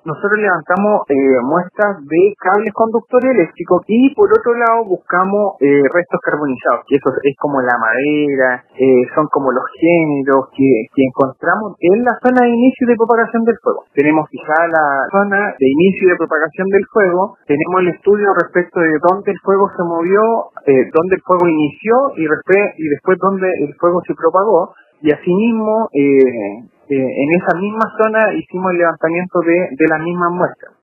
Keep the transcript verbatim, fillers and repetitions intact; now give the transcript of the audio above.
Nosotros levantamos eh, muestras de cables conductores eléctricos y por otro lado buscamos eh, restos carbonizados, que eso es como la madera, eh, son como los géneros que, que encontramos en la zona de inicio de propagación del fuego. Tenemos fijada la zona de inicio de propagación del fuego, tenemos el estudio respecto de dónde el fuego se movió, eh, dónde el fuego inició y después, y después dónde el fuego se propagó, y asimismo eh, eh, en esa misma zona hicimos el levantamiento de, de las mismas muestras.